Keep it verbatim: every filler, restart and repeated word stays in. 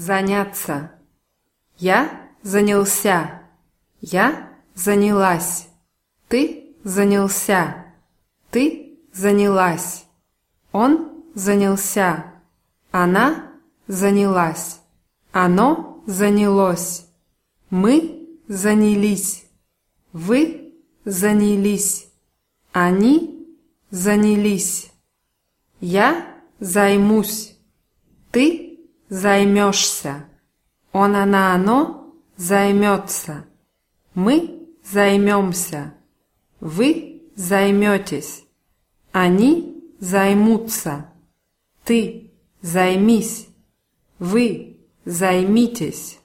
Заняться. Я занялся. Я занялась. Ты занялся. Ты занялась. Он занялся. Она занялась. Оно занялось. Мы занялись. Вы занялись. Они занялись. Я займусь. Ты займешься. Он, она, оно займется. Мы займемся. Вы займетесь. Они займутся. Ты займись. Вы займитесь.